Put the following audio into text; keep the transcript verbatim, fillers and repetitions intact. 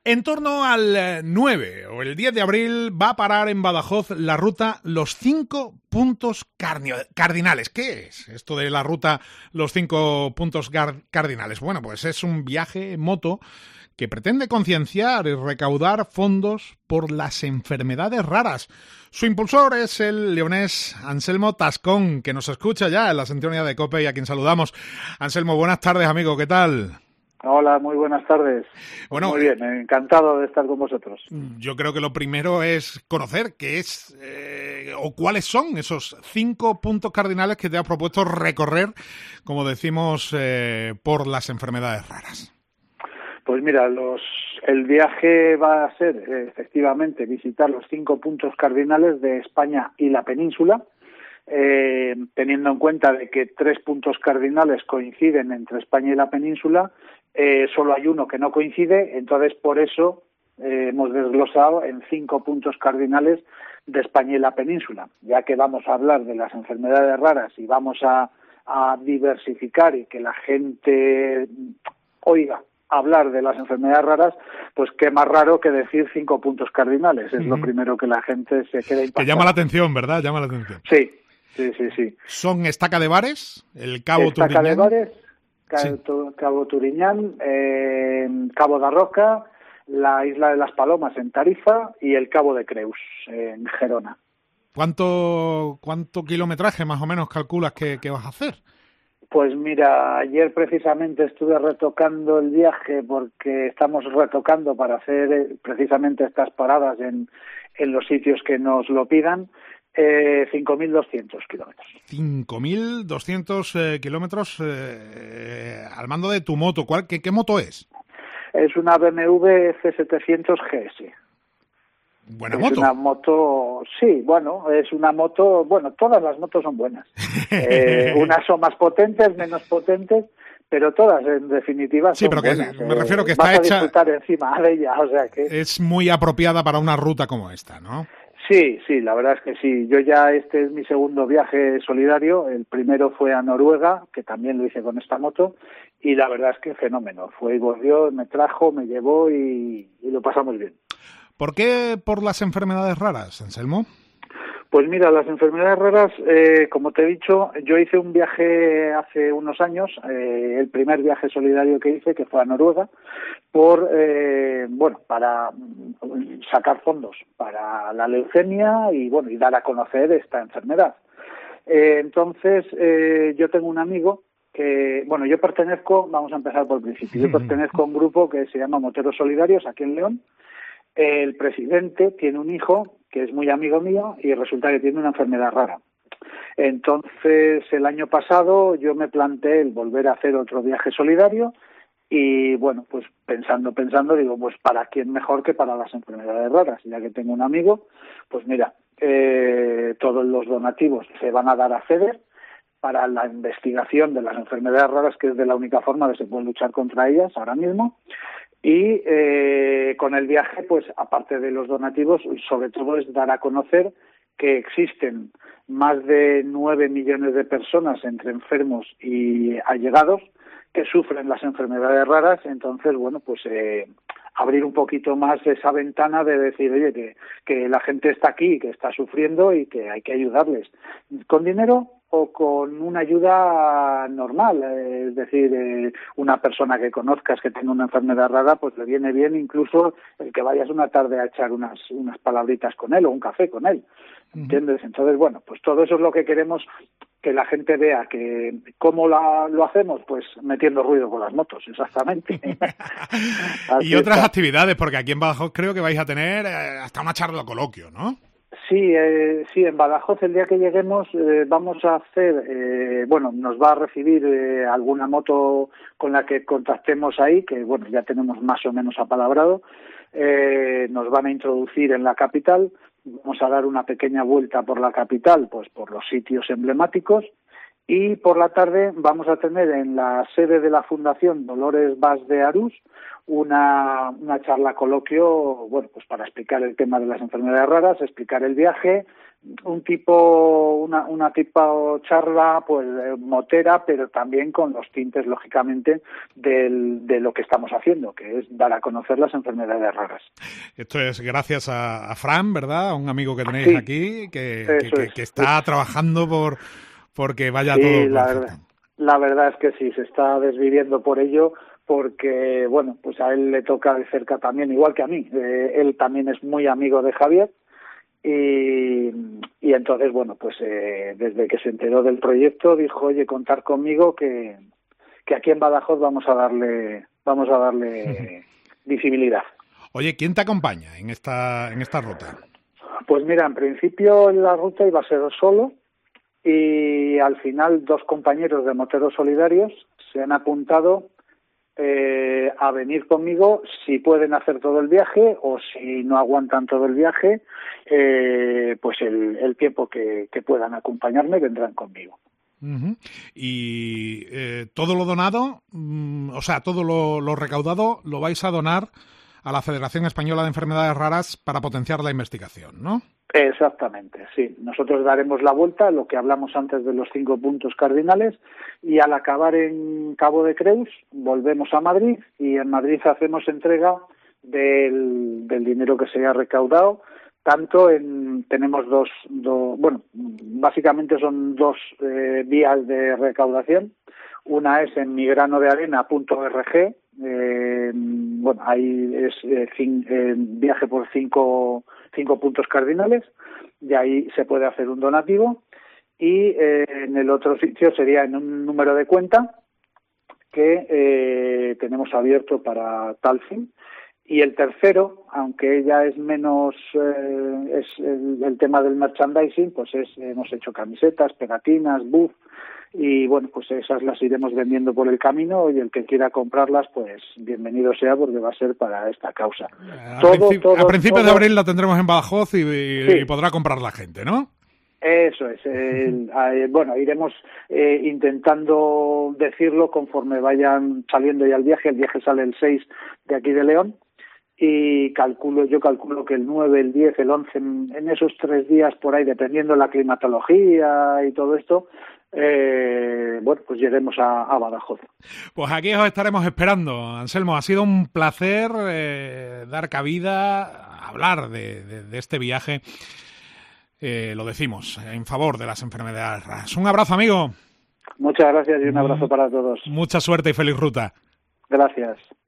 En torno al eh, nueve o el diez de abril va a parar en Badajoz la ruta Los Cinco Puntos Cardinales. ¿Qué es esto de la ruta Los Cinco Puntos Cardinales? Bueno, pues es un viaje en moto que pretende concienciar y recaudar fondos por las enfermedades raras. Su impulsor es el leonés Anselmo Tascón, que nos escucha ya en la sintonía de COPE y a quien saludamos. Anselmo, buenas tardes, amigo, ¿qué tal? Hola, muy buenas tardes. Bueno, muy bien, encantado de estar con vosotros. Yo creo que lo primero es conocer qué es eh, o cuáles son esos cinco puntos cardinales que te has propuesto recorrer, como decimos, eh, por las enfermedades raras. Pues mira, los, el viaje va a ser eh, efectivamente visitar los cinco puntos cardinales de España y la península, eh, teniendo en cuenta de que tres puntos cardinales coinciden entre España y la península. Eh, solo hay uno que no coincide, entonces por eso eh, hemos desglosado en cinco puntos cardinales de España y la península, ya que vamos a hablar de las enfermedades raras y vamos a, a diversificar y que la gente oiga hablar de las enfermedades raras, pues qué más raro que decir cinco puntos cardinales, es uh-huh. lo primero que la gente se queda impactada. Que llama la atención, ¿verdad? Llama la atención. Sí, sí, sí, sí. Son Estaca de Bares, el Cabo Estaca Turiñán. de Bares, Cabo, sí. Cabo Turiñán, eh, Cabo da Roca, la Isla de las Palomas en Tarifa y el Cabo de Creus en Gerona. ¿Cuánto, cuánto kilometraje más o menos calculas que, que vas a hacer? Pues mira, ayer precisamente estuve retocando el viaje porque estamos retocando para hacer precisamente estas paradas en, en los sitios que nos lo pidan. Eh, cinco mil doscientos kilómetros. cinco mil doscientos eh, kilómetros eh, al mando de tu moto. ¿Cuál, qué, ¿Qué moto es? Es una B M W C setecientos G S. Buena es moto. Es una moto, sí, bueno, es una moto, bueno, todas las motos son buenas. Eh, unas son más potentes, menos potentes, pero todas en definitiva son sí, pero que buenas. me refiero que eh, está vas hecha... a disfrutar encima de ella, o sea que... Es muy apropiada para una ruta como esta, ¿no? Sí, sí, la verdad es que sí. Yo ya, este es mi segundo viaje solidario. El primero fue a Noruega, que también lo hice con esta moto, y la verdad es que fenómeno. Fue y volvió, me trajo, me llevó y, y lo pasamos bien. ¿Por qué por las enfermedades raras, Anselmo? Pues mira, las enfermedades raras, eh, como te he dicho, yo hice un viaje hace unos años, eh, el primer viaje solidario que hice, que fue a Noruega, por, eh, bueno, para sacar fondos para la leucemia y, bueno, y dar a conocer esta enfermedad. Eh, entonces, eh, yo tengo un amigo que, bueno, yo pertenezco, vamos a empezar por el principio, yo pertenezco a un grupo que se llama Moteros Solidarios, aquí en León. El presidente tiene un hijo que es muy amigo mío y resulta que tiene una enfermedad rara. Entonces, el año pasado yo me planteé el volver a hacer otro viaje solidario y, bueno, pues pensando, pensando, digo, pues ¿para quién mejor que para las enfermedades raras? Ya que tengo un amigo, pues mira, eh, todos los donativos se van a dar a FEDER para la investigación de las enfermedades raras, que es de la única forma que se puede luchar contra ellas ahora mismo. Y eh, con el viaje, pues aparte de los donativos, sobre todo es dar a conocer que existen más de nueve millones de personas entre enfermos y allegados que sufren las enfermedades raras. Entonces, bueno, pues eh, abrir un poquito más esa ventana de decir, oye, que, que la gente está aquí, que está sufriendo y que hay que ayudarles. Con dinero o con una ayuda normal, eh, es decir, eh, una persona que conozcas que tenga una enfermedad rara, pues le viene bien incluso el que vayas una tarde a echar unas unas palabritas con él o un café con él, ¿entiendes? Entonces, bueno, pues todo eso es lo que queremos que la gente vea, que cómo la, lo hacemos, pues metiendo ruido con las motos, exactamente. Y otras está. actividades, porque aquí en Badajoz creo que vais a tener eh, hasta una charla coloquio, ¿no? Sí, eh, sí, en Badajoz el día que lleguemos eh, vamos a hacer, eh, bueno, nos va a recibir eh, alguna moto con la que contactemos ahí, que bueno, ya tenemos más o menos apalabrado, eh, nos van a introducir en la capital, vamos a dar una pequeña vuelta por la capital, pues por los sitios emblemáticos, Y por la tarde vamos a tener en la sede de la Fundación Dolores Bas de Arús una, una charla coloquio, bueno, pues para explicar el tema de las enfermedades raras, explicar el viaje, un tipo, una, una tipo charla, pues motera, pero también con los tintes, lógicamente, del, de lo que estamos haciendo, que es dar a conocer las enfermedades raras. Esto es gracias a, a Fran, ¿verdad? A un amigo que tenéis Sí, aquí, que, que, que, que es. está trabajando por porque vaya sí, todo la perfecto. verdad, la verdad es que sí, se está desviviendo por ello, porque, bueno, pues a él le toca de cerca también, igual que a mí. Eh, él también es muy amigo de Javier, y, y entonces, bueno, pues eh, desde que se enteró del proyecto dijo, oye, contar conmigo que, que aquí en Badajoz vamos a darle, vamos a darle visibilidad. Oye, ¿quién te acompaña en esta, en esta ruta? Pues mira, en principio la ruta iba a ser solo, y al final dos compañeros de Moteros Solidarios se han apuntado eh, a venir conmigo si pueden hacer todo el viaje, o si no aguantan todo el viaje, eh, pues el, el tiempo que, que puedan acompañarme vendrán conmigo. Uh-huh. Y eh, todo lo donado, mm, o sea, todo lo, lo recaudado lo vais a donar a la Federación Española de Enfermedades Raras para potenciar la investigación, ¿no? Exactamente, sí. Nosotros daremos la vuelta, lo que hablamos antes de los cinco puntos cardinales, y al acabar en Cabo de Creus volvemos a Madrid, y en Madrid hacemos entrega del, del dinero que se haya recaudado. Tanto en, tenemos dos, do, bueno, básicamente son dos eh, vías de recaudación. Una es en migranodearena punto org, eh, bueno, ahí es eh, cin, eh, viaje por cinco, cinco puntos cardinales, y ahí se puede hacer un donativo. Y eh, en el otro sitio sería en un número de cuenta que eh, tenemos abierto para tal fin. Y el tercero, aunque ya es menos, eh, es el, el tema del merchandising, pues es, hemos hecho camisetas, pegatinas, buff, y bueno, pues esas las iremos vendiendo por el camino, y el que quiera comprarlas, pues bienvenido sea, porque va a ser para esta causa. A, todo, principi todo, a principios todo... de abril la tendremos en Badajoz y, y, sí. y podrá comprar la gente, ¿no? Eso es. El, eh, bueno, iremos eh, intentando decirlo conforme vayan saliendo ya el viaje. El viaje sale el seis de aquí de León, y calculo, yo calculo que el nueve, el diez, el once, en, en esos tres días por ahí, dependiendo de la climatología y todo esto, eh, bueno, pues lleguemos a, a Badajoz. Pues aquí os estaremos esperando, Anselmo. Ha sido un placer eh, dar cabida, hablar de, de, de este viaje, eh, lo decimos, en favor de las enfermedades raras. Un abrazo, amigo. Muchas gracias y un abrazo para todos. Mucha suerte y feliz ruta. Gracias.